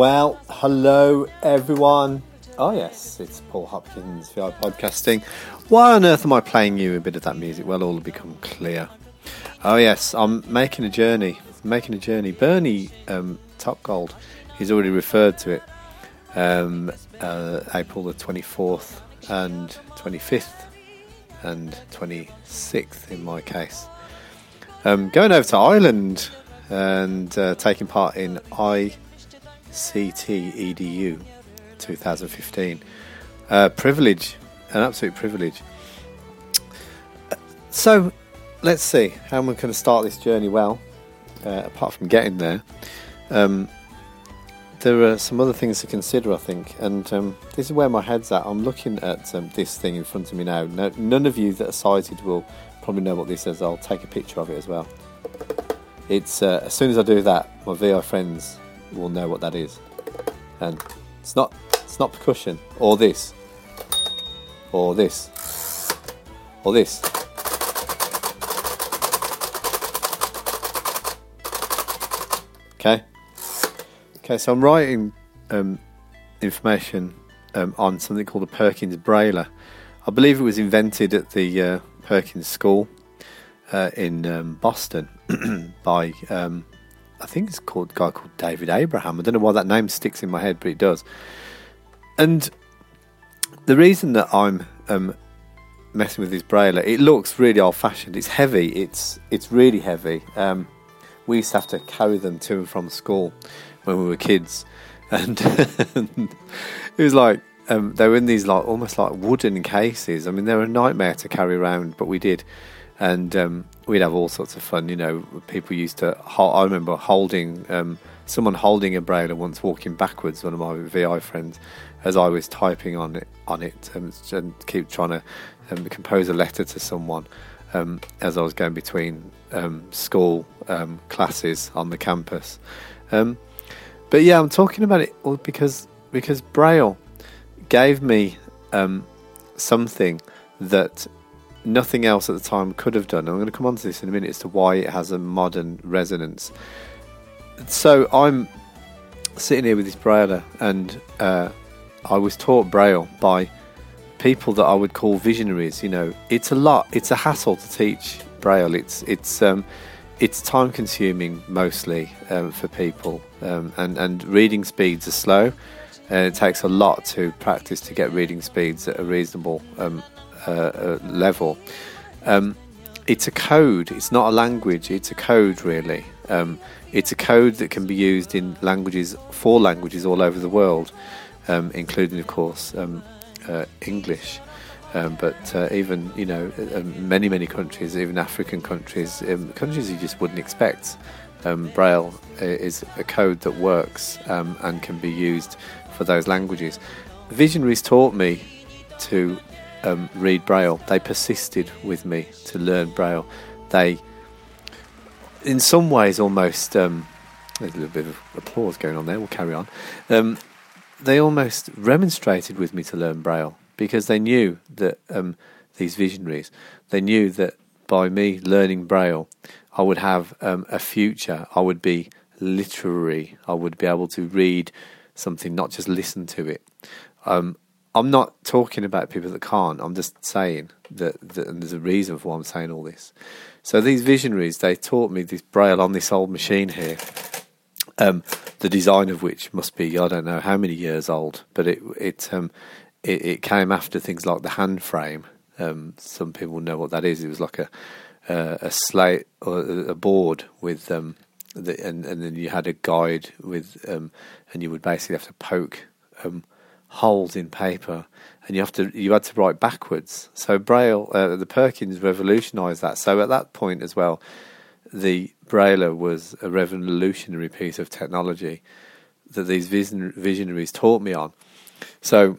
Well, hello everyone. Oh yes, it's Paul Hopkins, VI Podcasting. Why on earth am I playing you a bit of that music? Well, all will become clear. Oh yes, I'm making a journey. Bernie Top Gold, he's already referred to it. April the 24th and 25th and 26th in my case. Going over to Ireland and taking part in ICT EDU 2015. Privilege, an absolute privilege. So let's see how I'm going to start this journey well, apart from getting there. There are some other things to consider, I think, and this is where my head's at. I'm looking at this thing in front of me now. None of you that are sighted will probably know what this is. I'll take a picture of it as well. It's as soon as I do that, my VI friends will know what that is. And it's not percussion, or this, or this, or this. Okay, so I'm writing information on something called a Perkins Braille. I believe it was invented at the Perkins School in Boston by, I think it's called a guy called David Abraham. I don't know why that name sticks in my head, but it does. And the reason that I'm messing with this Braille, it looks really old-fashioned. It's heavy. It's really heavy. We used to have to carry them to and from school when we were kids, and it was like they were in these like almost like wooden cases. I mean, they were a nightmare to carry around, but we did, and we'd have all sorts of fun. You know, people used to. I remember holding someone holding a Braille once, walking backwards. One of my VI friends, as I was typing on it, and keep trying to compose a letter to someone. As I was going between school classes on the campus. But yeah, I'm talking about it all because Braille gave me something that nothing else at the time could have done. And I'm going to come on to this in a minute as to why it has a modern resonance. So I'm sitting here with this Braille, and I was taught Braille by people that I would call visionaries. You know, it's a hassle to teach Braille. It's time consuming mostly for people, and reading speeds are slow. It takes a lot to practice to get reading speeds at a reasonable level. It's a code, it's not a language, it's a code really. It's a code that can be used in four languages all over the world, including of course English, but even many countries, even African countries, countries you just wouldn't expect. Braille is a code that works and can be used for those languages. Visionaries taught me to read Braille. They persisted with me to learn Braille. They, in some ways, almost there's a little bit of applause going on there. We'll carry on. They almost remonstrated with me to learn Braille because they knew that these visionaries, they knew that by me learning Braille, I would have a future. I would be literary. I would be able to read something, not just listen to it. I'm not talking about people that can't. I'm just saying that and there's a reason for why I'm saying all this. So these visionaries, they taught me this Braille on this old machine here. The design of which must be, I don't know how many years old, but it came after things like the hand frame. Some people know what that is. It was like a slate or a board with and then you had a guide with and you would basically have to poke holes in paper, and you had to write backwards. So Braille, the Perkins revolutionised that. So at that point as well, the Braille was a revolutionary piece of technology that these visionaries taught me on. So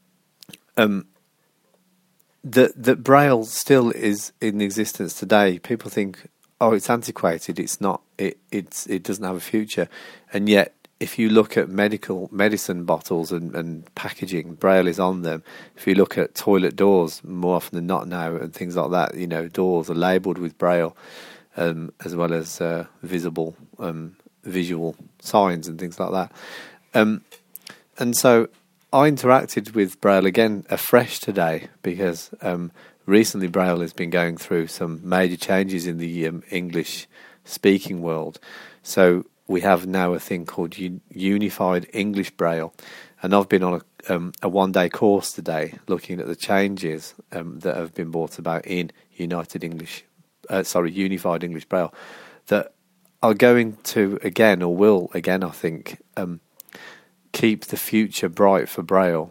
that Braille still is in existence today. People think, oh, it's antiquated. It's not. It doesn't have a future. And yet, if you look at medicine bottles and packaging, Braille is on them. If you look at toilet doors, more often than not now, and things like that, doors are labelled with Braille. As well as visual signs and things like that. And so I interacted with Braille again afresh today because recently Braille has been going through some major changes in the English speaking world. So we have now a thing called Unified English Braille, and I've been on a one-day course today looking at the changes that have been brought about in Unified English Braille that are going to again, or will again, I think, keep the future bright for Braille,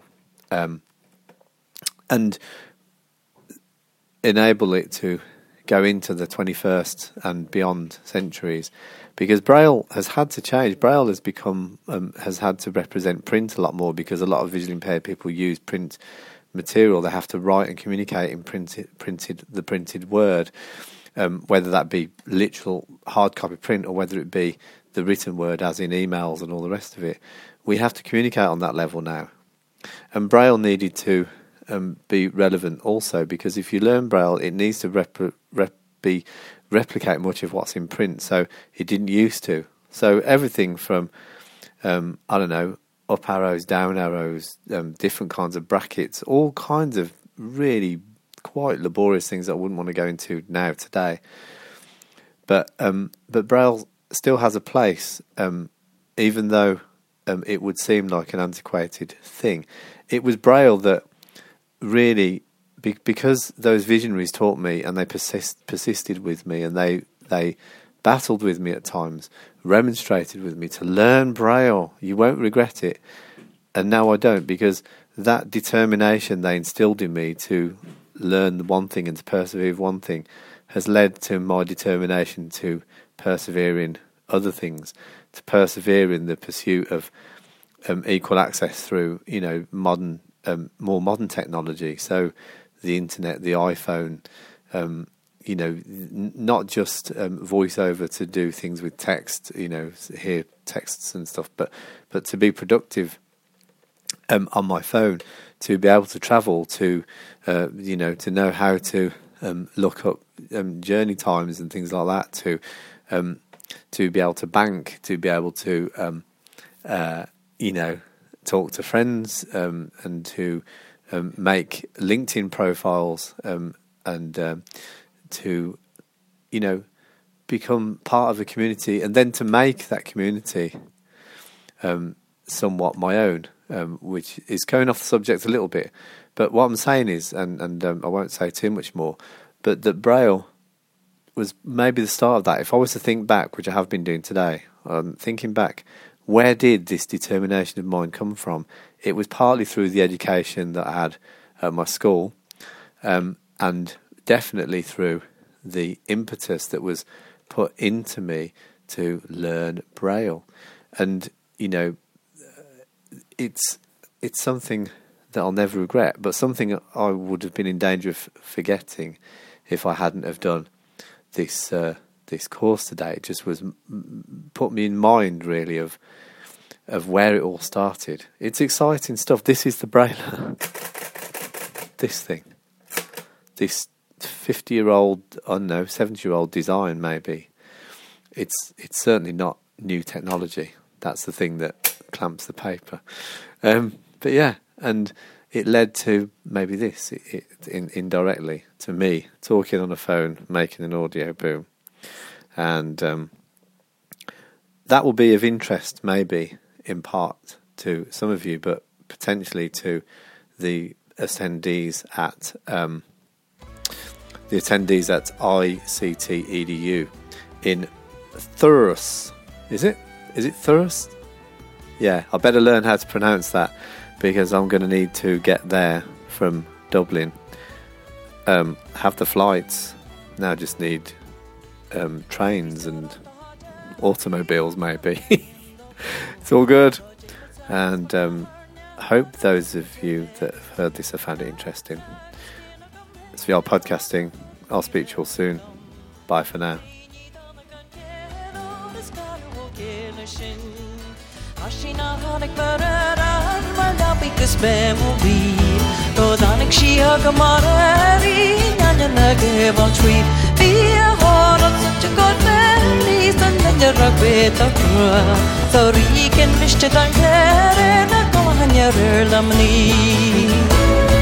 and enable it to go into the 21st and beyond centuries, because Braille has had to change. Braille has become has had to represent print a lot more, because a lot of visually impaired people use print material. They have to write and communicate in printed word, whether that be literal hard copy print or whether it be the written word, as in emails and all the rest of it. We have to communicate on that level now, and Braille needed to be relevant also, because if you learn Braille, it needs to replicate much of what's in print. So it didn't used to. So everything from up arrows, down arrows, different kinds of brackets, all kinds of really quite laborious things that I wouldn't want to go into now today. But Braille still has a place, even though it would seem like an antiquated thing. It was Braille that really, because those visionaries taught me, and they persisted with me, and they battled with me at times, remonstrated with me to learn Braille. You won't regret it. And now I don't, because that determination they instilled in me to learn one thing and to persevere with one thing has led to my determination to persevere in other things, to persevere in the pursuit of equal access through, more modern technology. So the internet, the iPhone, not just voiceover to do things with text, hear texts and stuff, but to be productive on my phone, to be able to travel, to know how to look up journey times and things like that, to be able to bank, to be able to talk to friends, and to make LinkedIn profiles, and to become part of a community, and then to make that community somewhat my own, which is going off the subject a little bit. But what I'm saying is, and I won't say too much more, but that Braille was maybe the start of that. If I was to think back, which I have been doing today, thinking back, where did this determination of mine come from? It was partly through the education that I had at my school, and definitely through the impetus that was put into me to learn Braille. And it's something that I'll never regret, but something I would have been in danger of forgetting if I hadn't have done this course today. It just was put me in mind, really, of where it all started. It's exciting stuff. This is the Braille. This thing, this 50-year-old, 70-year-old design, maybe. It's certainly not new technology. That's the thing that clamps the paper. But yeah, and it led to maybe this, indirectly, to me talking on a phone, making an audio boom. And that will be of interest, maybe, in part to some of you, but potentially to the attendees at ICT EDU in Thurles. Is it Thurles? Yeah, I better learn how to pronounce that, because I'm going to need to get there from Dublin. Have the flights. Now just need trains and automobiles, maybe. It's all good. And I hope those of you that have heard this have found it interesting. It's VR Podcasting. I'll speak to you all soon. Bye for now. Be a heart of such a good man, hanya rabeta kura sorry ken mishte dan kere na ko hanya relamni